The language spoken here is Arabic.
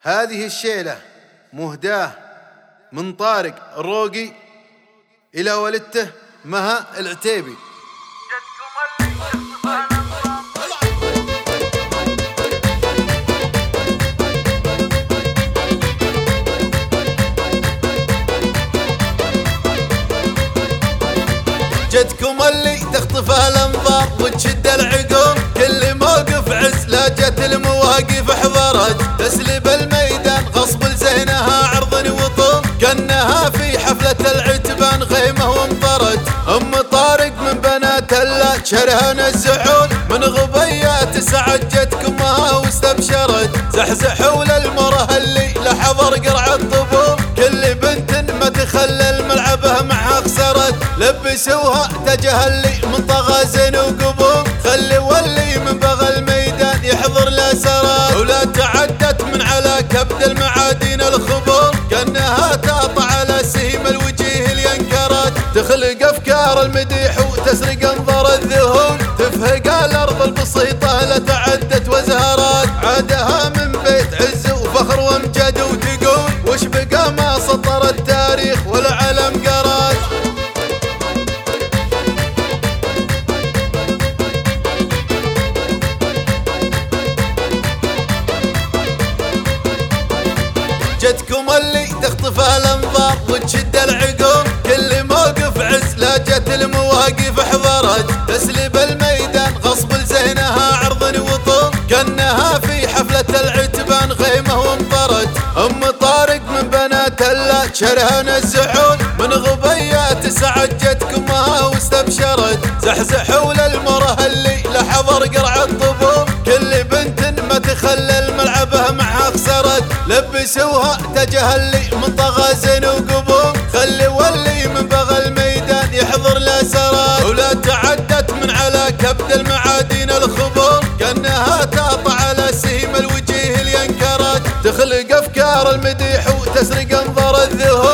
هذه الشيلة مهداة من طارق الروقي إلى والدته مها العتيبي. جدكم اللي تخطف الانظار وتشد العقول، كل موقف عز لا جت المواقف حضرت، تسلب الميدان غصب لزينها عرض وطول، كانها في حفلة العتبان خيمة وامطرت. ام طارق من بنات الله شرهن الزحول، من غبيات سعد جدكمها واستبشرت، زحزحوا للمره اللي لحضر قرع الطبول، كل بنت ما تخلل ملعبها معها خسرت، لبسوها تجه اللي من طغازن وقبول، خلي واللي من بغى الميدان يحضر لا سرات، ولا تعدت من على كبد المعادين الخبول، كانها تقطع على سهم الوجيه اللي انكرت، تخلق افكار المديح وتسرق انظار الذهول، تفهق الارض البسيطه لا تعدت وزهرات، عادها من بيت عز وفخر وامجد وتقول، وش بقى ما سطر التاريخ والعلم قرات. جدكم اللي تخطف الانظار وتشد العقول، كل موقف عز لا جت المواقف حضرت، تسلب الميدان غصب لزينها عرض وطول، كانها في حفلة العتبان خيمة وامطرت. ام طارق من بنات الله شرهن الزحول، من غبيات سعد جدكمها واستبشرت، زحزحوا للمره اللي لحضر قرع الطبول، كل بنت ما تخلل ملعبها معها خسرت، لبسوها تجه اللي من طغازن وقبول، خلي واللي من بغى الميدان يحضر لا سرات، ولا تعدت من على كبد المعادين الخبول، كانها تقطع على سهم الوجيه اللي انكرت، تخلق افكار المديح وتسرق انظار الذهول.